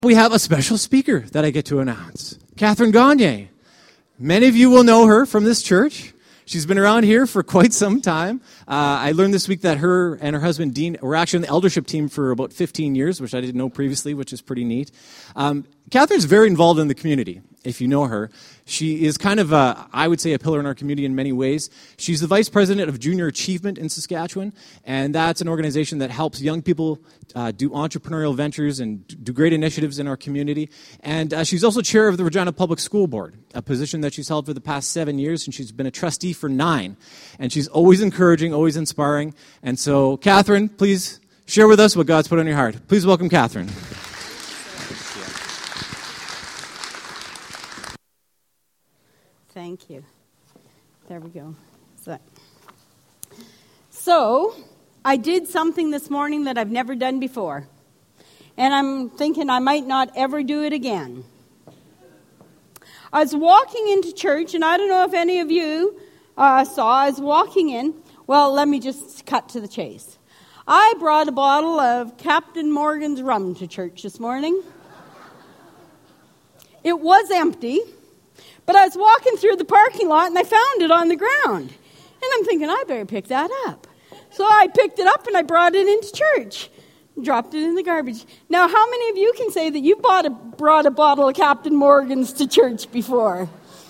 We have a special speaker that I get to announce, Catherine Gagne. Many of you will know her from this church. She's been around here for quite some time. I learned this week that her and her husband, Dean, were actually on the eldership team for about 15 years, which I didn't know previously, which is pretty neat. Catherine's very involved in the community, if you know her. She is kind of, I would say, a pillar in our community in many ways. She's the vice president of Junior Achievement in Saskatchewan, and that's an organization that helps young people do entrepreneurial ventures and do great initiatives in our community. And she's also chair of the Regina Public School Board, a position that she's held for the past 7 years, and she's been a trustee for 9. And she's always encouraging, always inspiring. And so, Catherine, please share with us what God's put on your heart. Please welcome Catherine. Thank you. There we go. So, I did something this morning that I've never done before. And I'm thinking I might not ever do it again. I was walking into church, and I don't know if any of you saw, I was walking in. Well, let me just cut to the chase. I brought a bottle of Captain Morgan's rum to church this morning. It was empty. But I was walking through the parking lot, and I found it on the ground. And I'm thinking, I better pick that up. So I picked it up, and I brought it into church. Dropped it in the garbage. Now, how many of you can say that you brought a bottle of Captain Morgan's to church before?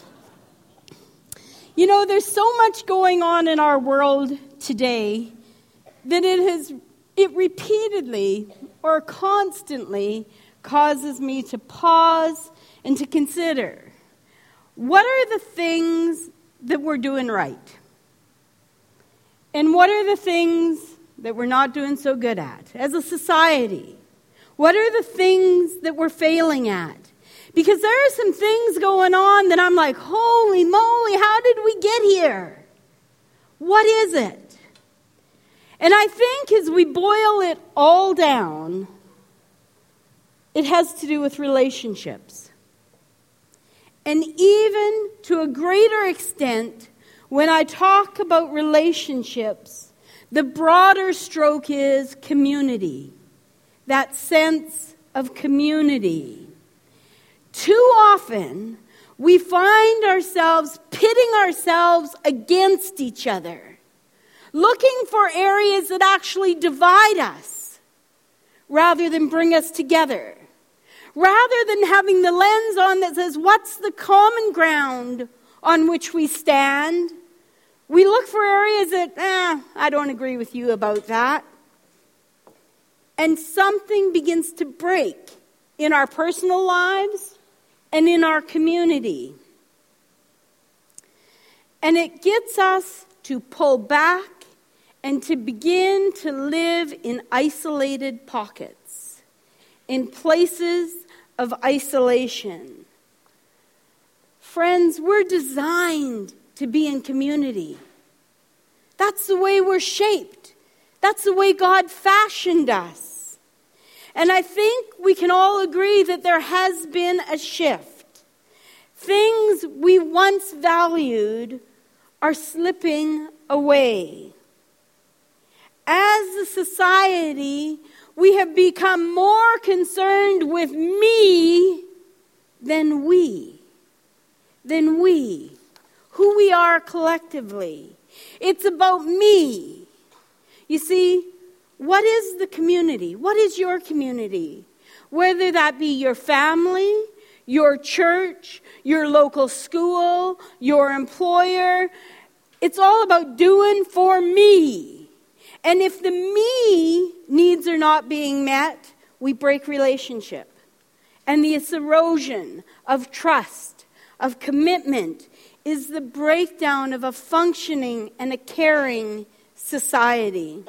You know, there's so much going on in our world today that it repeatedly or constantly causes me to pause and to consider, what are the things that we're doing right? And what are the things that we're not doing so good at as a society? What are the things that we're failing at? Because there are some things going on that I'm like, holy moly, how did we get here? What is it? And I think as we boil it all down, it has to do with relationships. And even to a greater extent, when I talk about relationships, the broader stroke is community. That sense of community. Too often, we find ourselves pitting ourselves against each other, looking for areas that actually divide us rather than bring us together. Rather than having the lens on that says, what's the common ground on which we stand? We look for areas that, I don't agree with you about that. And something begins to break in our personal lives and in our community. And it gets us to pull back and to begin to live in isolated pockets, in places of isolation. Friends, we're designed to be in community. That's the way we're shaped. That's the way God fashioned us. And I think we can all agree that there has been a shift. Things we once valued are slipping away. As a society, we have become more concerned with me than we. Who we are collectively. It's about me. You see, what is the community? What is your community? Whether that be your family, your church, your local school, your employer, it's all about doing for me. And if the me needs are not being met, we break relationship. And this erosion of trust, of commitment, is the breakdown of a functioning and a caring society.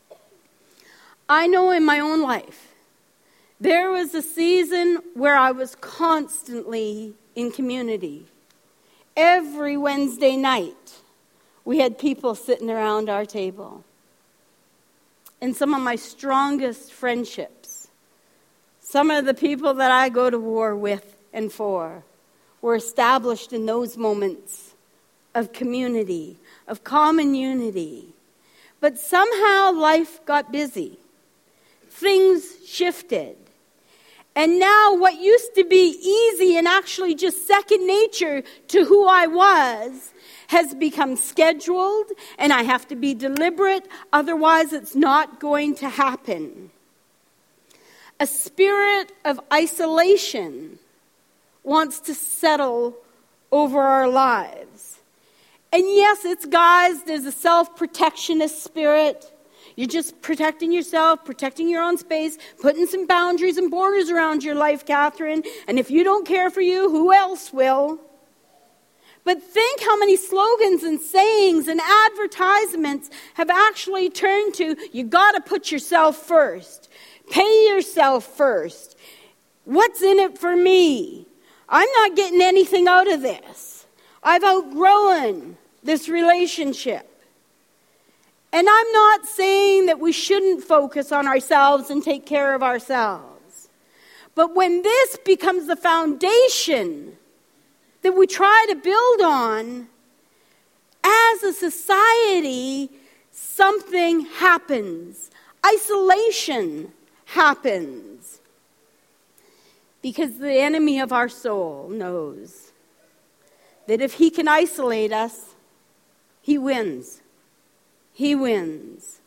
I know in my own life, there was a season where I was constantly in community. Every Wednesday night, we had people sitting around our table. And some of my strongest friendships, some of the people that I go to war with and for, were established in those moments of community, of common unity. But somehow life got busy. Things shifted. And now what used to be easy and actually just second nature to who I was has become scheduled, and I have to be deliberate, otherwise it's not going to happen. A spirit of isolation wants to settle over our lives. And yes, it's guised as a self-protectionist spirit. You're just protecting yourself, protecting your own space, putting some boundaries and borders around your life, Catherine. And if you don't care for you, who else will? But think how many slogans and sayings and advertisements have actually turned to, you got to put yourself first. Pay yourself first. What's in it for me? I'm not getting anything out of this. I've outgrown this relationship. And I'm not saying that we shouldn't focus on ourselves and take care of ourselves. But when this becomes the foundation that we try to build on, as a society, something happens. Isolation happens. Because the enemy of our soul knows that if he can isolate us, he wins. He wins.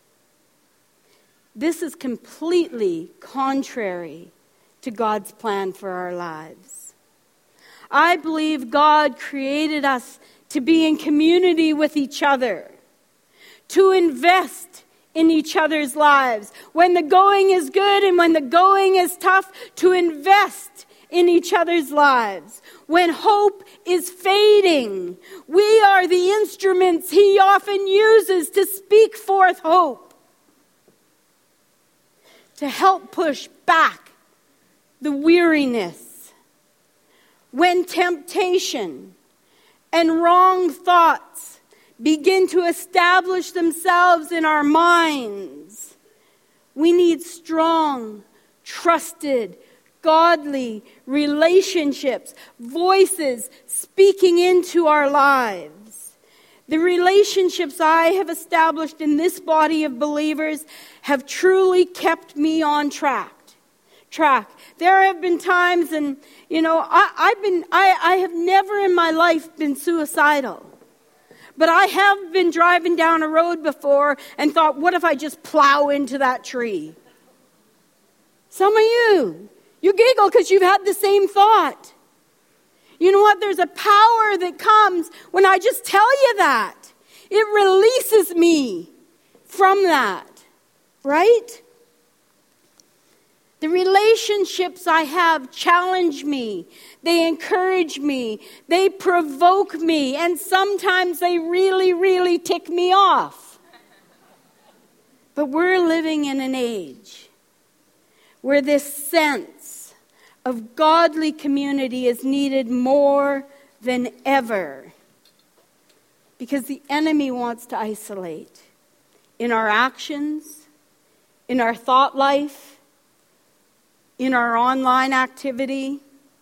This is completely contrary to God's plan for our lives. I believe God created us to be in community with each other, to invest in each other's lives. When the going is good and when the going is tough, to invest in each other's lives. When hope is fading, we are the instruments he often uses to speak forth hope, to help push back the weariness. When temptation and wrong thoughts begin to establish themselves in our minds, we need strong, trusted, godly relationships, voices speaking into our lives. The relationships I have established in this body of believers have truly kept me on track. There have been times, and I have never in my life been suicidal. But I have been driving down a road before and thought, what if I just plow into that tree? Some of you giggle because you've had the same thought. You know what? There's a power that comes when I just tell you that. It releases me from that, right? The relationships I have challenge me. They encourage me. They provoke me. And sometimes they really, really tick me off. But we're living in an age where this sense of godly community is needed more than ever. Because the enemy wants to isolate in our actions, in our thought life, in our online activity.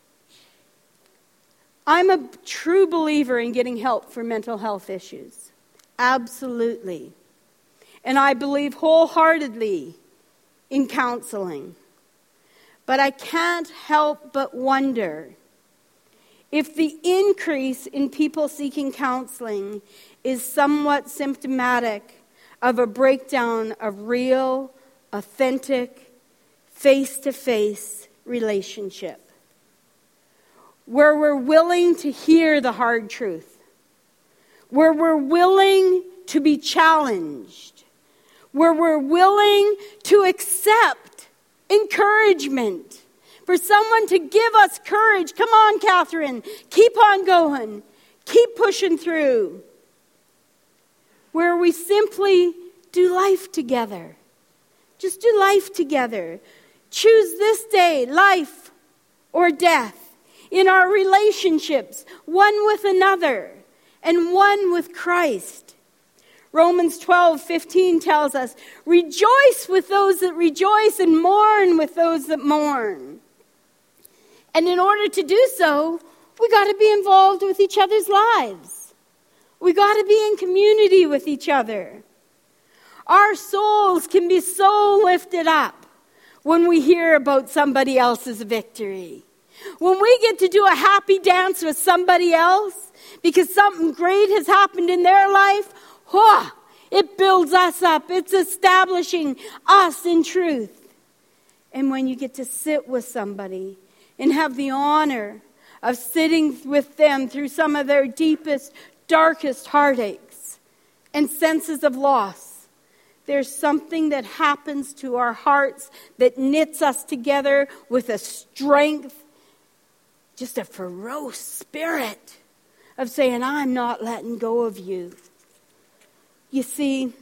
I'm a true believer in getting help for mental health issues. Absolutely. And I believe wholeheartedly in counseling. But I can't help but wonder if the increase in people seeking counseling is somewhat symptomatic of a breakdown of real, authentic, face-to-face relationship, where we're willing to hear the hard truth, where we're willing to be challenged, where we're willing to accept encouragement, for someone to give us courage. Come on, Catherine, keep on going, keep pushing through, where we simply do life together. Just do life together. Choose this day, life or death, in our relationships, one with another and one with Christ. Romans 12:15 tells us, rejoice with those that rejoice and mourn with those that mourn. And in order to do so, we got to be involved with each other's lives. We got to be in community with each other. Our souls can be so lifted up when we hear about somebody else's victory. When we get to do a happy dance with somebody else because something great has happened in their life, it builds us up. It's establishing us in truth. And when you get to sit with somebody and have the honor of sitting with them through some of their deepest, darkest heartaches and senses of loss, there's something that happens to our hearts that knits us together with a strength, just a ferocious spirit of saying, I'm not letting go of you. You see,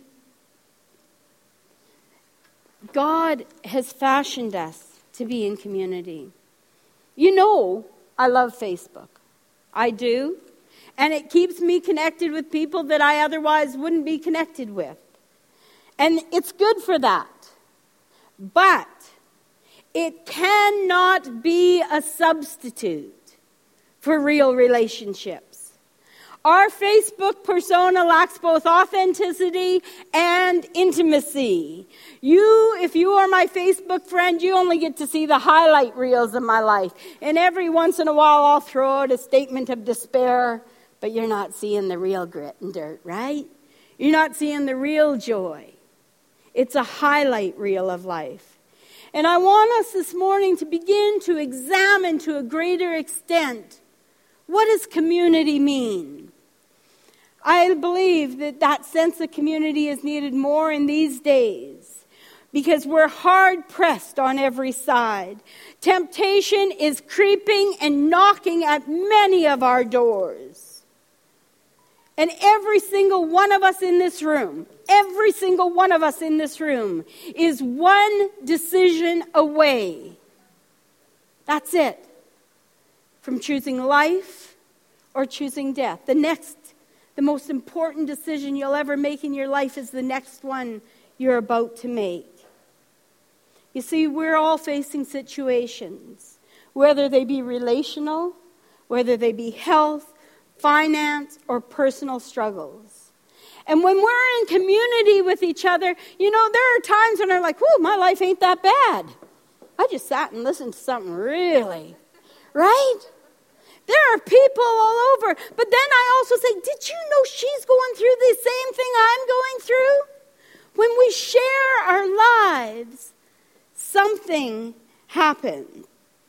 God has fashioned us to be in community. You know, I love Facebook. I do. And it keeps me connected with people that I otherwise wouldn't be connected with. And it's good for that. But it cannot be a substitute for real relationships. Our Facebook persona lacks both authenticity and intimacy. If you are my Facebook friend, you only get to see the highlight reels of my life. And every once in a while, I'll throw out a statement of despair, but you're not seeing the real grit and dirt, right? You're not seeing the real joy. It's a highlight reel of life. And I want us this morning to begin to examine to a greater extent, what does community mean? I believe that sense of community is needed more in these days because we're hard pressed on every side. Temptation is creeping and knocking at many of our doors. And every single one of us in this room is one decision away. That's it. From choosing life or choosing death. The most important decision you'll ever make in your life is the next one you're about to make. You see, we're all facing situations, whether they be relational, whether they be health, finance, or personal struggles. And when we're in community with each other, there are times when I'm like, my life ain't that bad. I just sat and listened to something really, right? There are people all over. But then I also say, did you know she's going through the same thing I'm going through? When we share our lives, something happens.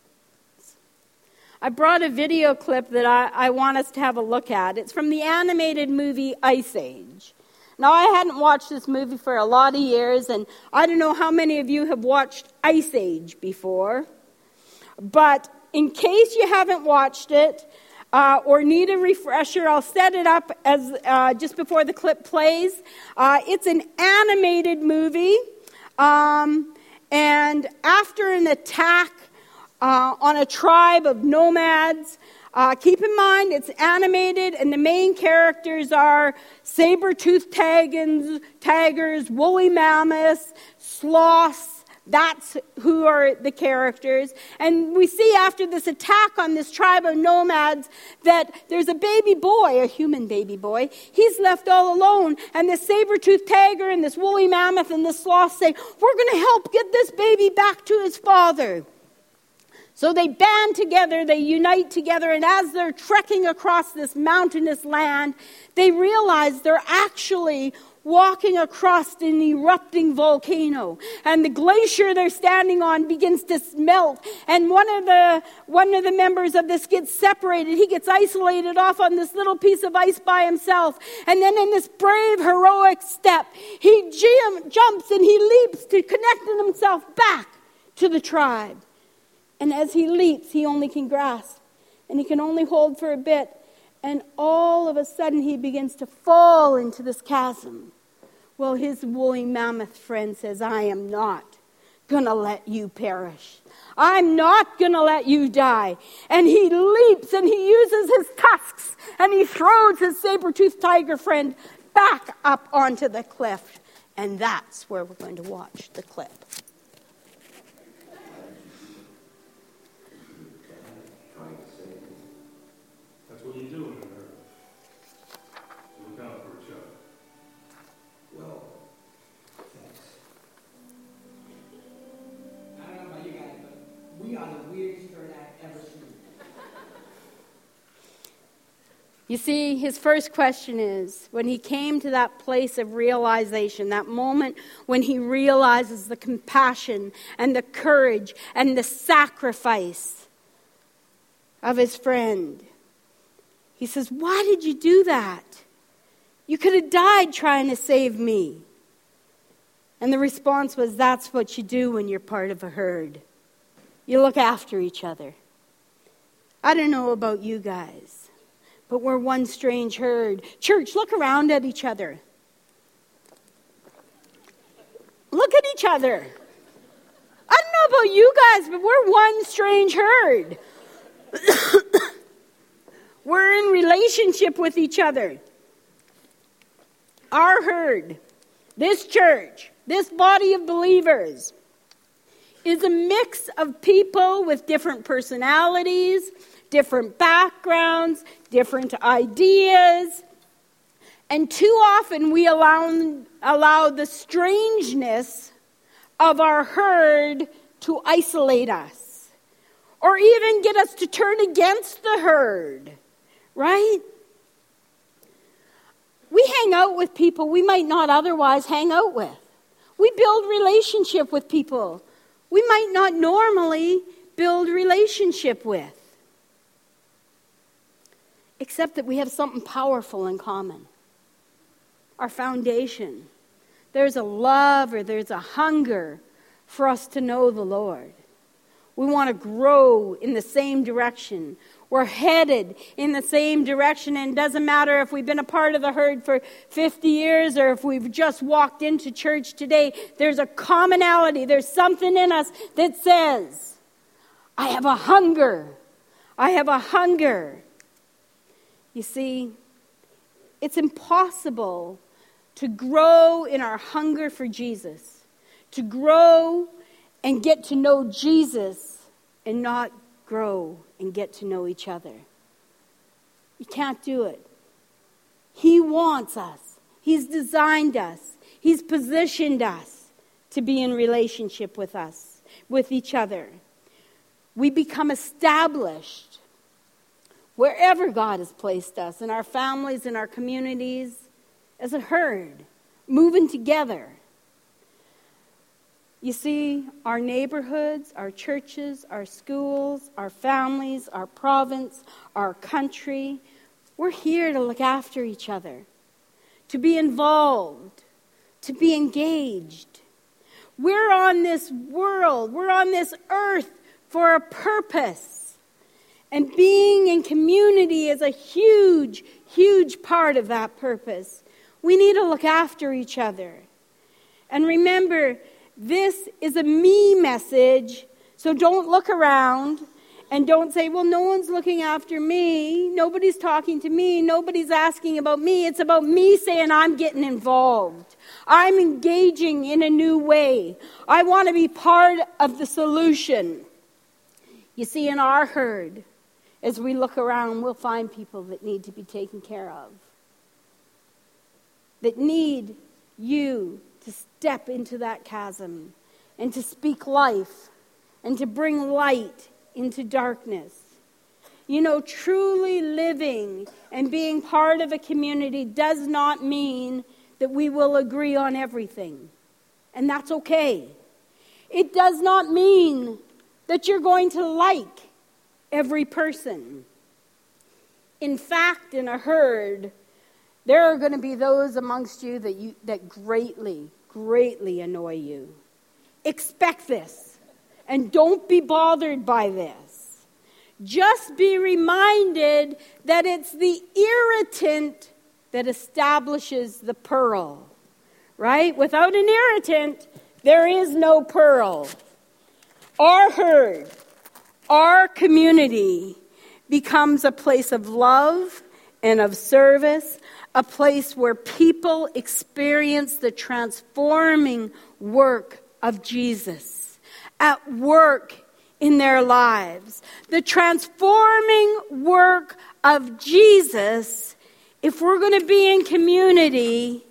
I brought a video clip that I want us to have a look at. It's from the animated movie Ice Age. Now, I hadn't watched this movie for a lot of years, and I don't know how many of you have watched Ice Age before. But in case you haven't watched it or need a refresher, I'll set it up as just before the clip plays. It's an animated movie, and after an attack on a tribe of nomads, keep in mind it's animated, and the main characters are saber-toothed tigers, woolly mammoths, sloths. That's who are the characters. And we see after this attack on this tribe of nomads that there's a baby boy, a human baby boy. He's left all alone. And this saber-toothed tiger and this woolly mammoth and this sloth say, we're going to help get this baby back to his father. So they band together, they unite together, and as they're trekking across this mountainous land, they realize they're actually walking across an erupting volcano, and the glacier they're standing on begins to melt, and one of the members of this gets separated. He gets isolated off on this little piece of ice by himself, and then in this brave, heroic step, he jumps and he leaps to connect himself back to the tribe. And as he leaps, he only can grasp, and he can only hold for a bit. And all of a sudden, he begins to fall into this chasm. Well, his woolly mammoth friend says, I am not going to let you perish. I'm not going to let you die. And he leaps, and he uses his tusks, and he throws his saber-toothed tiger friend back up onto the cliff. And that's where we're going to watch the clip. That's what you do in America. Look out for each other. Well, thanks. You see, his first question is, when he came to that place of realization, that moment when he realizes the compassion and the courage and the sacrifice of his friend, he says, why did you do that? You could have died trying to save me. And the response was, that's what you do when you're part of a herd. You look after each other. I don't know about you guys, but we're one strange herd. Church, look around at each other. Look at each other. I don't know about you guys, but we're one strange herd. We're in relationship with each other. Our herd, this church, this body of believers, is a mix of people with different personalities, different backgrounds, different ideas. And too often we allow the strangeness of our herd to isolate us, or even get us to turn against the herd, right? We hang out with people we might not otherwise hang out with. We build relationship with people we might not normally build relationship with. Except that we have something powerful in common. Our foundation. There's a love or there's a hunger for us to know the Lord. We want to grow in the same direction. We're headed in the same direction, and it doesn't matter if we've been a part of the herd for 50 years or if we've just walked into church today. There's a commonality. There's something in us that says, I have a hunger. I have a hunger. You see, it's impossible to grow in our hunger for Jesus, to grow and get to know Jesus and not grow and get to know each other. You can't do it. He wants us. He's designed us. He's positioned us to be in relationship with us, with each other. We become established wherever God has placed us, in our families, in our communities, as a herd, moving together. You see, our neighborhoods, our churches, our schools, our families, our province, our country, we're here to look after each other, to be involved, to be engaged. We're on this world, we're on this earth for a purpose. And being in community is a huge, huge part of that purpose. We need to look after each other. And remember, this is a me message, so don't look around and don't say, well, no one's looking after me. Nobody's talking to me. Nobody's asking about me. It's about me saying I'm getting involved. I'm engaging in a new way. I want to be part of the solution. You see, in our herd, as we look around, we'll find people that need to be taken care of, that need you to step into that chasm and to speak life and to bring light into darkness. You know, truly living and being part of a community does not mean that we will agree on everything. And that's okay. It does not mean that you're going to like every person. In fact, in a herd, there are going to be those amongst you that greatly annoy you. Expect this, and don't be bothered by this. Just be reminded that it's the irritant that establishes the pearl, right? Without an irritant, there is no pearl. Our herd, our community becomes a place of love and of service, a place where people experience the transforming work of Jesus at work in their lives. The transforming work of Jesus, if we're going to be in community,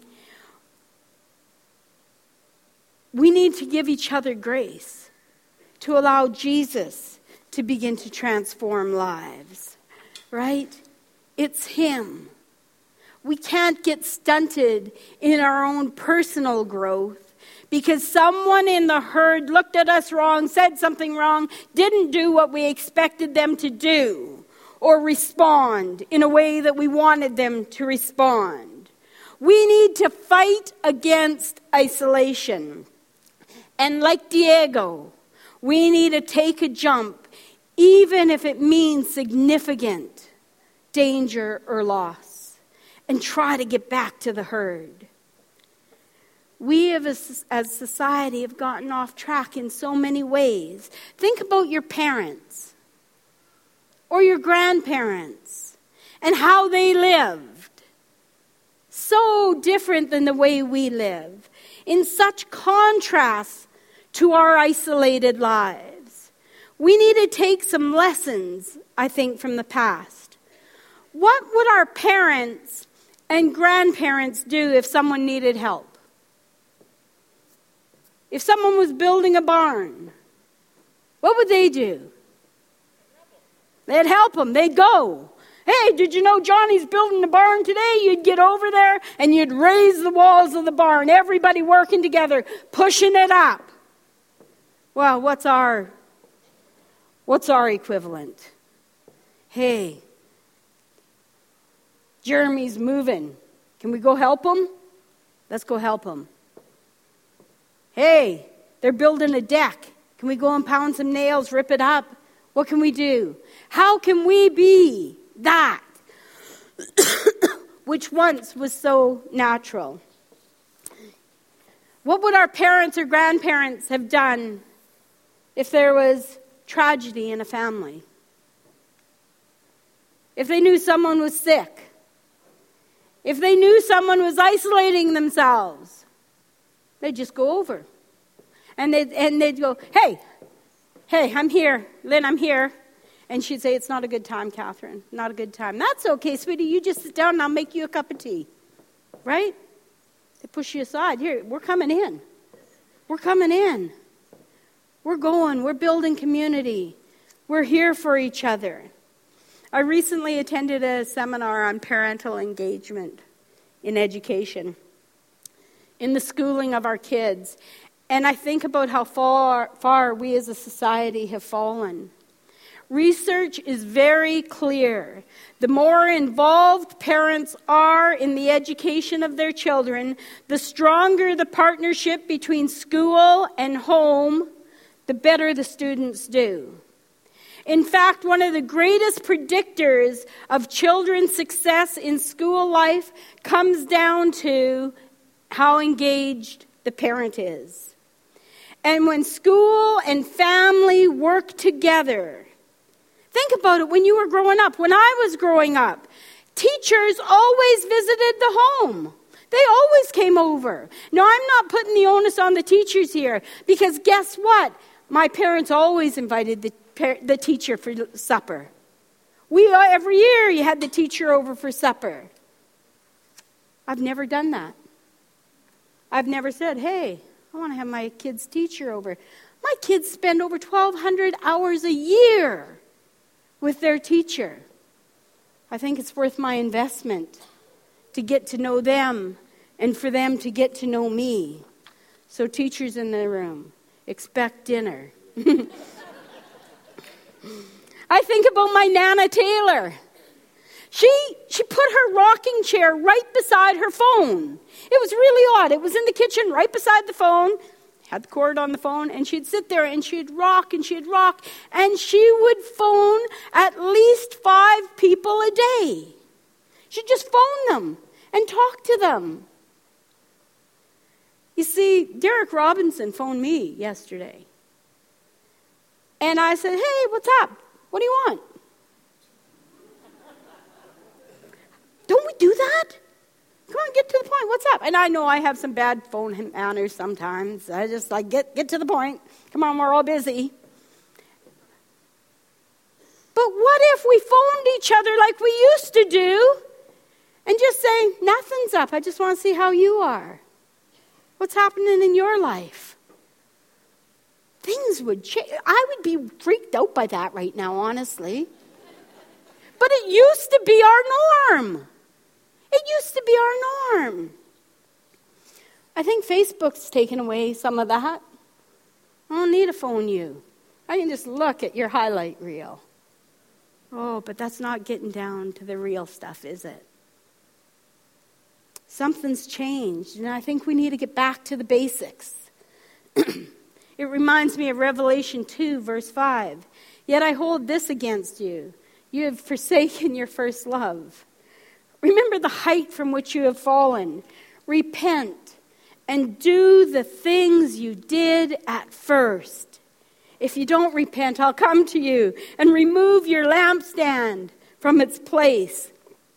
we need to give each other grace to allow Jesus to begin to transform lives, right? It's Him. We can't get stunted in our own personal growth because someone in the herd looked at us wrong, said something wrong, didn't do what we expected them to do, or respond in a way that we wanted them to respond. We need to fight against isolation. And like Diego, we need to take a jump, even if it means significant danger or loss, and try to get back to the herd. We as society have gotten off track in so many ways. Think about your parents or your grandparents and how they lived. So different than the way we live, in such contrast to our isolated lives. We need to take some lessons, I think, from the past. What would our parents and grandparents do if someone needed help? If someone was building a barn, what would they do? They'd help them. They'd go. Hey, did you know Johnny's building the barn today? You'd get over there and you'd raise the walls of the barn. Everybody working together, pushing it up. Well, what's our equivalent? Hey, Jeremy's moving. Can we go help him? Let's go help him. Hey, they're building a deck. Can we go and pound some nails, rip it up? What can we do? How can we be that which once was so natural? What would our parents or grandparents have done if there was tragedy in a family? If they knew someone was sick? If they knew someone was isolating themselves? They'd just go over. And they'd go, hey, I'm here. Lynn, I'm here. And she'd say, it's not a good time, Catherine. Not a good time. That's okay, sweetie. You just sit down and I'll make you a cup of tea. Right? They push you aside. Here, we're coming in. We're coming in. We're going. We're building community. We're here for each other. I recently attended a seminar on parental engagement in education, in the schooling of our kids. And I think about how far we as a society have fallen. Research is very clear. The more involved parents are in the education of their children, the stronger the partnership between school and home, the better the students do. In fact, one of the greatest predictors of children's success in school life comes down to how engaged the parent is. And when school and family work together, think about it when you were growing up. When I was growing up, teachers always visited the home. They always came over. Now, I'm not putting the onus on the teachers here, because guess what? My parents always invited the teacher for supper. Every year you had the teacher over for supper. I've never done that. I've never said, hey, I want to have my kids' teacher over. My kids spend over 1,200 hours a year with their teacher. I think it's worth my investment to get to know them and for them to get to know me. So teachers in the room, expect dinner. I think about my Nana Taylor. She put her rocking chair right beside her phone. It was really odd. It was in the kitchen right beside the phone. Had the cord on the phone, and she'd sit there and she'd rock and she'd rock, and she would phone at least 5 people a day. She'd just phone them and talk to them. You see, Derek Robinson phoned me yesterday. And I said, hey, what's up? What do you want? Don't we do that? Come on, get to the point. What's up? And I know I have some bad phone manners sometimes. I just get to the point. Come on, we're all busy. But what if we phoned each other like we used to do and just say, nothing's up. I just want to see how you are. What's happening in your life? Things would change. I would be freaked out by that right now, honestly. But But it used to be our norm. It used to be our norm. I think Facebook's taken away some of that. I don't need to phone you. I can just look at your highlight reel. Oh, but that's not getting down to the real stuff, is it? Something's changed, and I think we need to get back to the basics. It reminds me of Revelation 2, verse 5. Yet I hold this against you. You have forsaken your first love. Remember the height from which you have fallen. Repent and do the things you did at first. If you don't repent, I'll come to you and remove your lampstand from its place.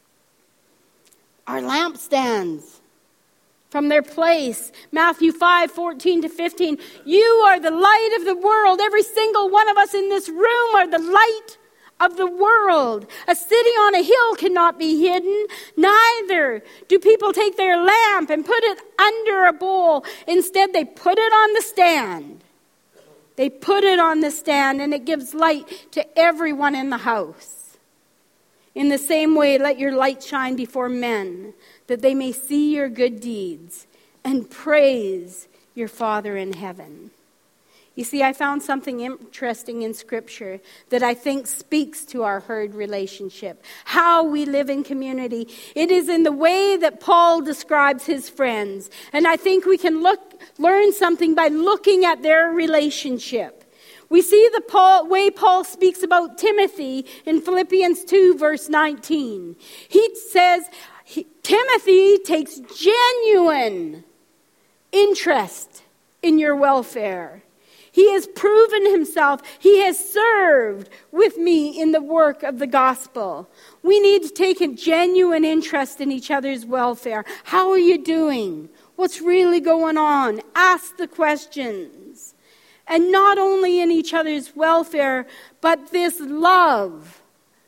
Our lampstands from their place. Matthew 5:14-15. You are the light of the world. Every single one of us in this room are the light of the world. A city on a hill cannot be hidden. Neither do people take their lamp and put it under a bowl. Instead, they put it on the stand. They put it on the stand, and it gives light to everyone in the house. In the same way, let your light shine before men, that they may see your good deeds and praise your Father in heaven. You see, I found something interesting in Scripture that I think speaks to our herd relationship, how we live in community. It is in the way that Paul describes his friends. And I think we can learn something by looking at their relationship. We see the way Paul speaks about Timothy in Philippians 2, verse 19. He says, Timothy takes genuine interest in your welfare. He has proven himself. He has served with me in the work of the gospel. We need to take a genuine interest in each other's welfare. How are you doing? What's really going on? Ask the questions. And not only in each other's welfare, but this love,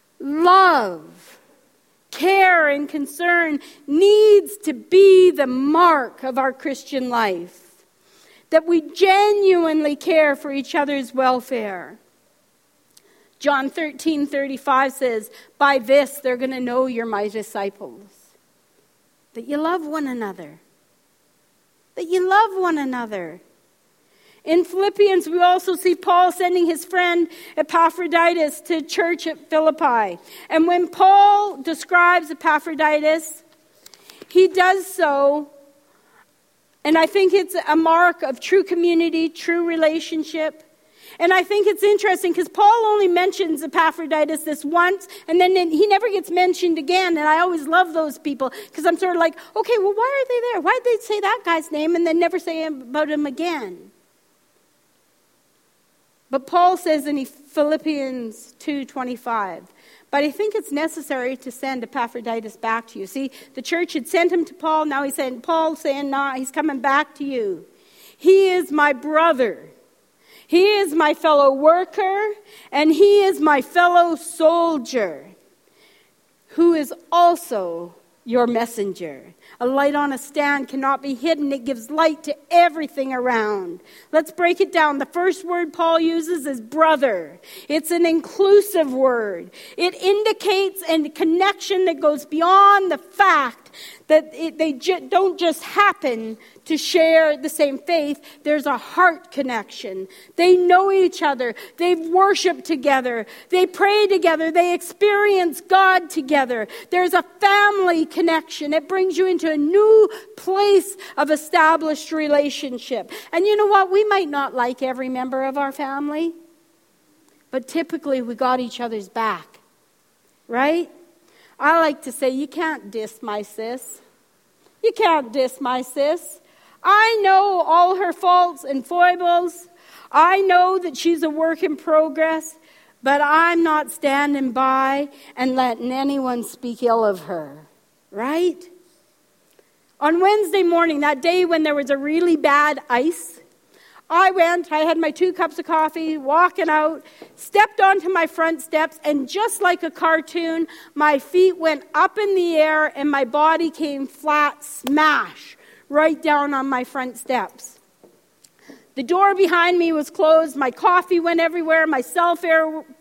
care and concern needs to be the mark of our Christian life. That we genuinely care for each other's welfare. John 13:35 says, by this they're going to know you're my disciples. That you love one another. That you love one another. In Philippians, we also see Paul sending his friend Epaphroditus to church at Philippi. And when Paul describes Epaphroditus, he does so, and I think it's a mark of true community, true relationship. And I think it's interesting because Paul only mentions Epaphroditus this once, and then he never gets mentioned again. And I always love those people because I'm sort of like, okay, well, why are they there? Why did they say that guy's name and then never say about him again? But Paul says in Philippians 2:25, but I think it's necessary to send Epaphroditus back to you. See, the church had sent him to Paul. Now Paul's saying, nah, he's coming back to you. He is my brother. He is my fellow worker. And he is my fellow soldier, who is also your messenger. A light on a stand cannot be hidden. It gives light to everything around. Let's break it down. The first word Paul uses is brother. It's an inclusive word. It indicates a connection that goes beyond the fact that they don't just happen to share the same faith. There's a heart connection. They know each other. They've worshiped together. They pray together. They experience God together. There's a family connection. It brings you into a new place of established relationship. And you know what? We might not like every member of our family, but typically we got each other's back, right? I like to say, you can't diss my sis. You can't diss my sis. I know all her faults and foibles. I know that she's a work in progress, but I'm not standing by and letting anyone speak ill of her, right? On Wednesday morning, that day when there was a really bad ice, I had my 2 cups of coffee, walking out, stepped onto my front steps, and just like a cartoon, my feet went up in the air and my body came flat, smash, right down on my front steps. The door behind me was closed, my coffee went everywhere, my cell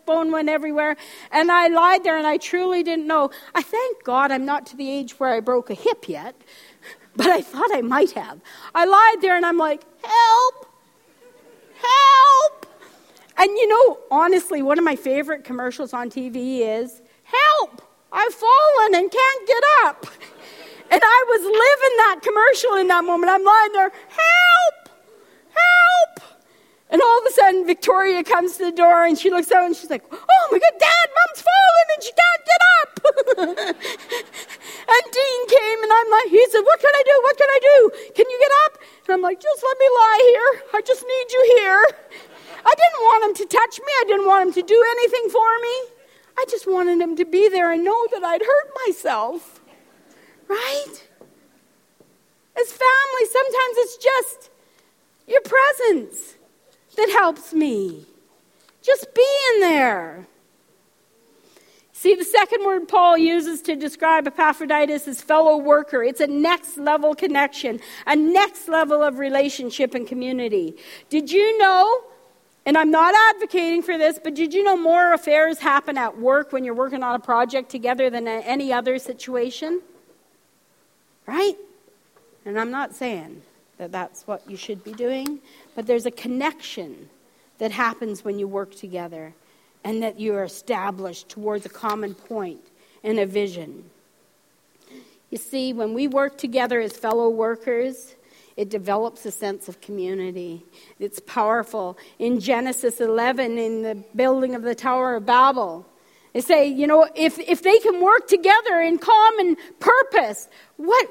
phone went everywhere. And I lied there and I truly didn't know. I thank God I'm not to the age where I broke a hip yet, but I thought I might have. I lied there and I'm like, help, help. And honestly, one of my favorite commercials on TV is, help, I've fallen and can't get up. And I was living that commercial in that moment. I'm lying there, help, help. And all of a sudden, Victoria comes to the door and she looks out and she's like, oh my God, Dad, Mom's fallen and she can't get up. And Dean came and he said, what can I do? What can I do? Can you get up? And I'm like, just let me lie here. I just need you here. I didn't want him to touch me. I didn't want him to do anything for me. I just wanted him to be there and know that I'd hurt myself. Right? As family, sometimes it's just your presence that helps me. Just being there. See, the second word Paul uses to describe Epaphroditus is fellow worker. It's a next level connection, a next level of relationship and community. Did you know, and I'm not advocating for this, but did you know more affairs happen at work when you're working on a project together than any other situation? Right? And I'm not saying that that's what you should be doing, but there's a connection that happens when you work together and that you are established towards a common point and a vision. You see, when we work together as fellow workers, it develops a sense of community. It's powerful. In Genesis 11, in the building of the Tower of Babel, they say, if they can work together in common purpose, what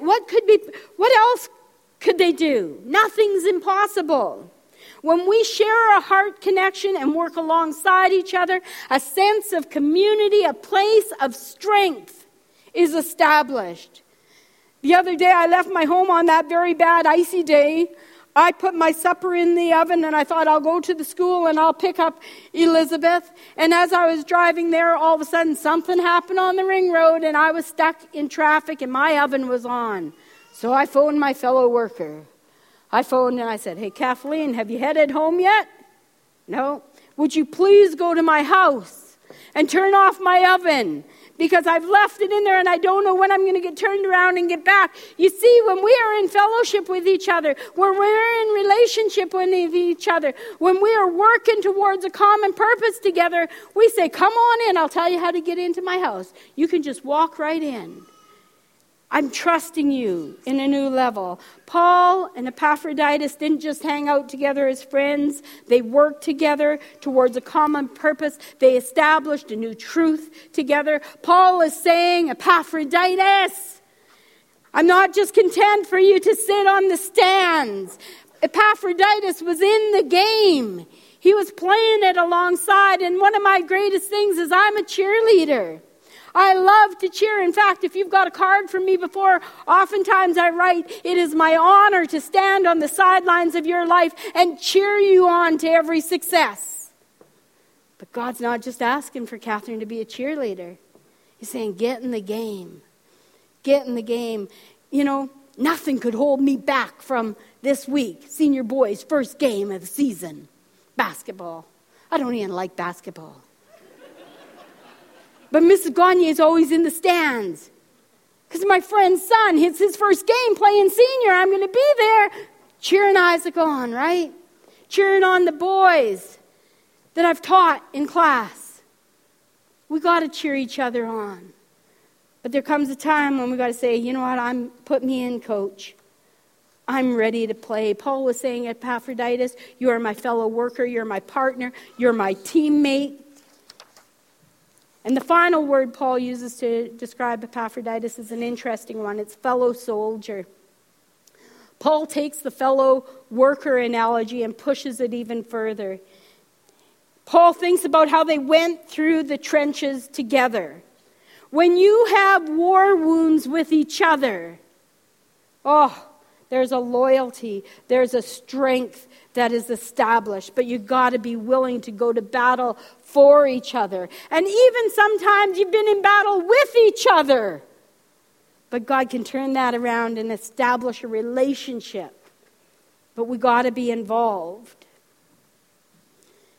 else could they do? Nothing's impossible. When we share a heart connection and work alongside each other, a sense of community, a place of strength is established. The other day I left my home on that very bad icy day. I put my supper in the oven and I thought I'll go to the school and I'll pick up Elizabeth. And as I was driving there, all of a sudden something happened on the ring road and I was stuck in traffic and my oven was on. So I phoned my fellow worker. I phoned and I said, hey, Kathleen, have you headed home yet? No. Would you please go to my house and turn off my oven? Because I've left it in there and I don't know when I'm going to get turned around and get back. You see, when we are in fellowship with each other, when we're in relationship with each other, when we are working towards a common purpose together, we say, come on in, I'll tell you how to get into my house. You can just walk right in. I'm trusting you in a new level. Paul and Epaphroditus didn't just hang out together as friends. They worked together towards a common purpose. They established a new truth together. Paul is saying, Epaphroditus, I'm not just content for you to sit on the stands. Epaphroditus was in the game. He was playing it alongside. And one of my greatest things is I'm a cheerleader. I love to cheer. In fact, if you've got a card from me before, oftentimes I write, it is my honor to stand on the sidelines of your life and cheer you on to every success. But God's not just asking for Catherine to be a cheerleader. He's saying, get in the game. Get in the game. Nothing could hold me back from this week, senior boys' first game of the season. Basketball. I don't even like basketball. But Mrs. Gagne is always in the stands. Because my friend's son, it's his first game playing senior. I'm going to be there cheering Isaac on, right? Cheering on the boys that I've taught in class. We got to cheer each other on. But there comes a time when we got to say, you know what, put me in, coach. I'm ready to play. Paul was saying, Epaphroditus, you are my fellow worker, you're my partner, you're my teammate. And the final word Paul uses to describe Epaphroditus is an interesting one. It's fellow soldier. Paul takes the fellow worker analogy and pushes it even further. Paul thinks about how they went through the trenches together. When you have war wounds with each other, there's a loyalty, there's a strength that is established, but you've got to be willing to go to battle for each other. And even sometimes you've been in battle with each other. But God can turn that around and establish a relationship. But we got to be involved.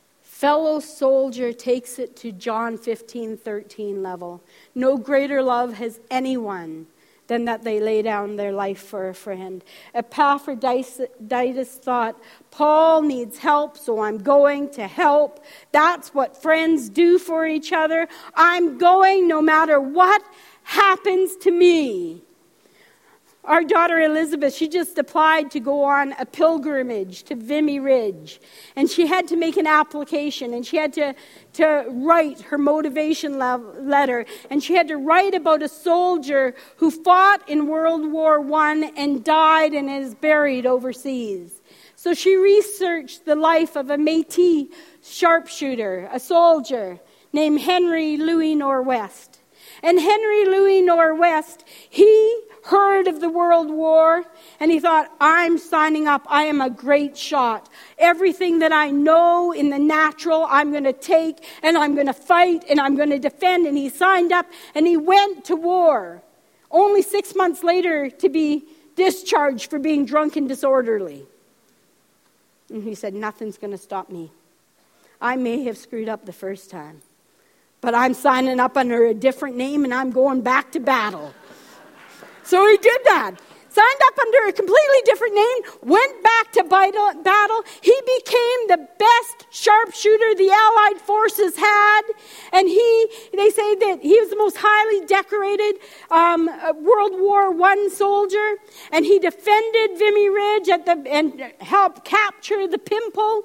fellow soldier takes it to John 15:13 level. No greater love has anyone than that they lay down their life for a friend. Epaphroditus thought, Paul needs help, so I'm going to help. That's what friends do for each other. I'm going no matter what happens to me. Our daughter Elizabeth, she just applied to go on a pilgrimage to Vimy Ridge. And she had to make an application, and she had to write her motivation letter. And she had to write about a soldier who fought in World War I and died and is buried overseas. So she researched the life of a Métis sharpshooter, a soldier named Henry Louis Norwest. And Henry Louis Norwest, he heard of the World War, and he thought, I'm signing up. I am a great shot. Everything that I know in the natural, I'm going to take, and I'm going to fight, and I'm going to defend. And he signed up, and he went to war. Only 6 months later to be discharged for being drunk and disorderly. And he said, nothing's going to stop me. I may have screwed up the first time, but I'm signing up under a different name, and I'm going back to battle. So he did that. Signed up under a completely different name, went back to battle. He became the best sharpshooter the Allied forces had. And they say that he was the most highly decorated World War I soldier. And he defended Vimy Ridge and helped capture the Pimple.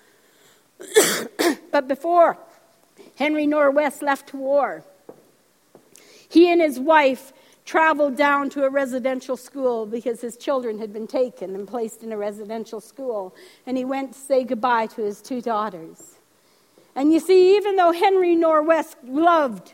But before Henry Norwest left to war, he and his wife traveled down to a residential school because his children had been taken and placed in a residential school. And he went to say goodbye to his 2 daughters. And you see, even though Henry Norwest loved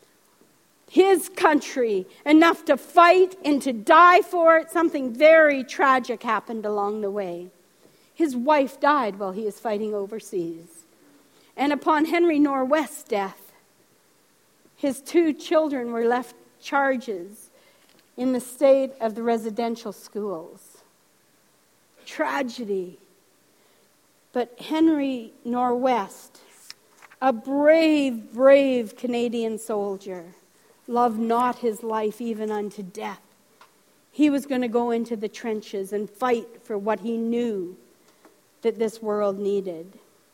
his country enough to fight and to die for it, something very tragic happened along the way. His wife died while he was fighting overseas. And upon Henry Norwest's death, his 2 children were left charges in the state of the residential schools. Tragedy. But Henry Norwest, a brave, brave Canadian soldier, loved not his life even unto death. He was going to go into the trenches and fight for what he knew that this world needed.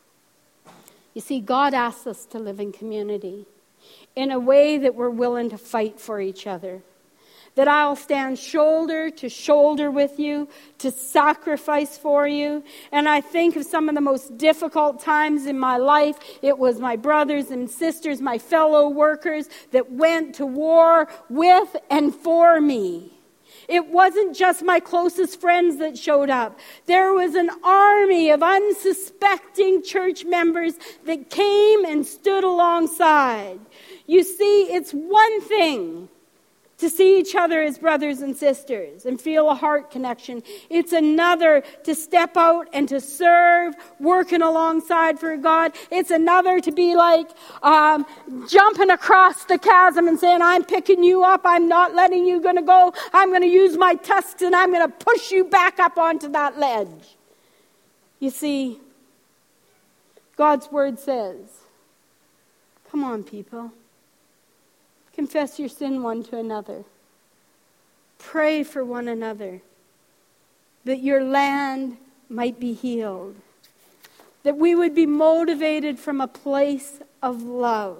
You see, God asks us to live in community in a way that we're willing to fight for each other. That I'll stand shoulder to shoulder with you, to sacrifice for you. And I think of some of the most difficult times in my life. It was my brothers and sisters, my fellow workers that went to war with and for me. It wasn't just my closest friends that showed up. There was an army of unsuspecting church members that came and stood alongside. You see, it's one thing to see each other as brothers and sisters and feel a heart connection. It's another to step out and to serve, working alongside for God. It's another to be like jumping across the chasm and saying, I'm picking you up. I'm not letting you go. I'm going to use my tusks and I'm going to push you back up onto that ledge. You see, God's word says, come on, people. Confess your sin one to another. Pray for one another, that your land might be healed. That we would be motivated from a place of love.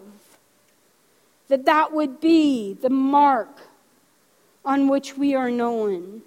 That would be the mark on which we are known.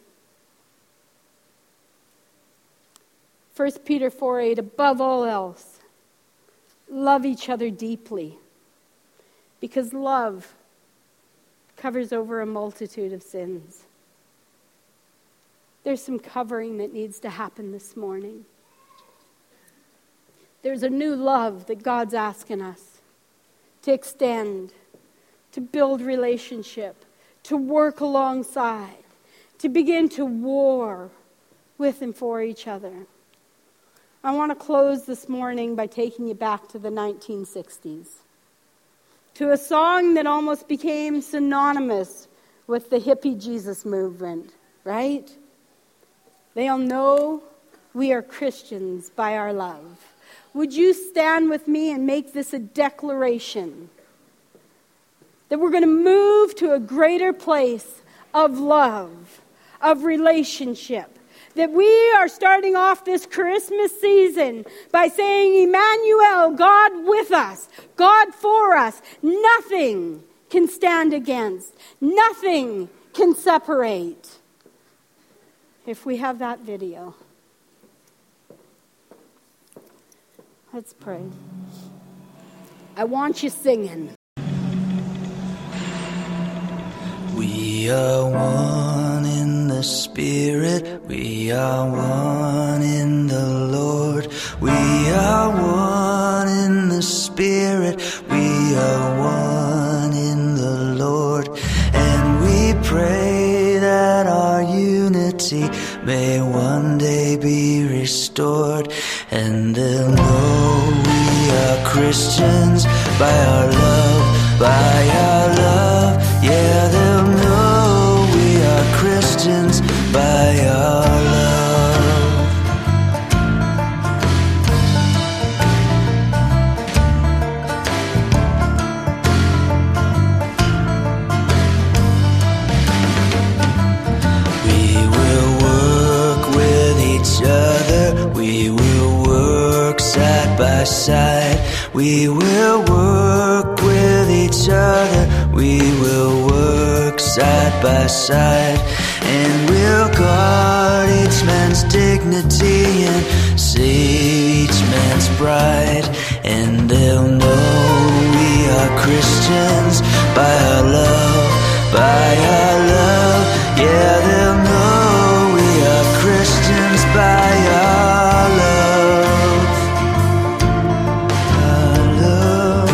1 Peter 4:8, above all else, love each other deeply, because love covers over a multitude of sins. There's some covering that needs to happen this morning. There's a new love that God's asking us to extend, to build relationship, to work alongside, to begin to war with and for each other. I want to close this morning by taking you back to the 1960s. To a song that almost became synonymous with the hippie Jesus movement, right? They'll know we are Christians by our love. would you stand with me and make this a declaration? That we're going to move to a greater place of love, of relationship. That we are starting off this Christmas season by saying, Emmanuel, God with us, God for us. Nothing can stand against. Nothing can separate. If we have that video. Let's pray. I want you singing. We are one in the Spirit, we are one in the Lord. We are one in the Spirit, we are one in the Lord. And we pray that our unity may one day be restored. And they'll know we are Christians by our love, by our love. Yeah, they'll know we are Christians by our love. We will work with each other, we will work side by side. We will work with each other, we will work side by side. And we'll guard each man's dignity and save each man's pride. And they'll know we are Christians by our love, by our love. Yeah, they'll know we are Christians by our love. Our love,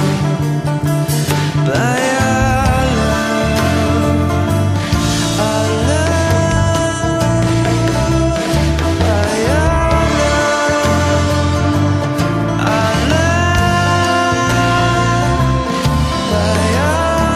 by our love, our love, by our love, our love, by our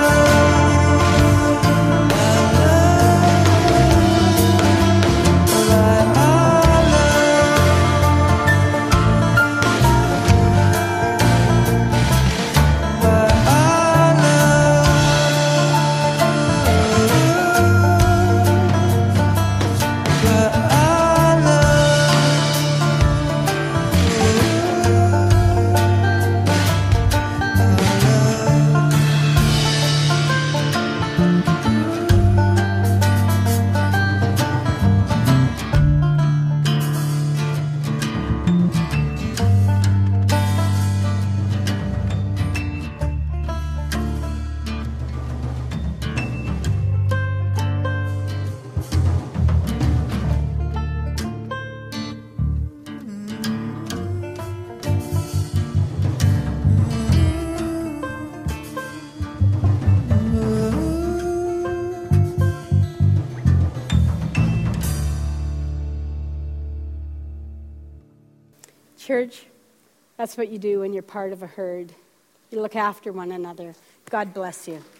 Church, that's what you do when you're part of a herd. You look after one another. God bless you.